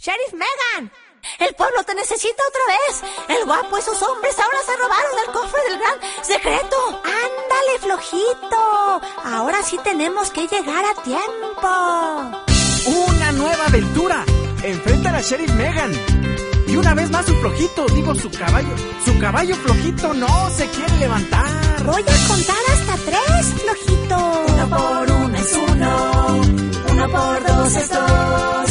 ¡Sheriff Megan! ¡El pueblo te necesita otra vez! ¡El guapo y sus hombres ahora se robaron el cofre del gran secreto! ¡Ándale, flojito! Ahora sí tenemos que llegar a tiempo. ¡Una nueva aventura! Enfrentan a Sheriff Megan. Y una vez más su flojito, su caballo flojito no se quiere levantar. Voy a contar hasta 3, flojito. 1 por 1 es 1, 1 por 2 es 2.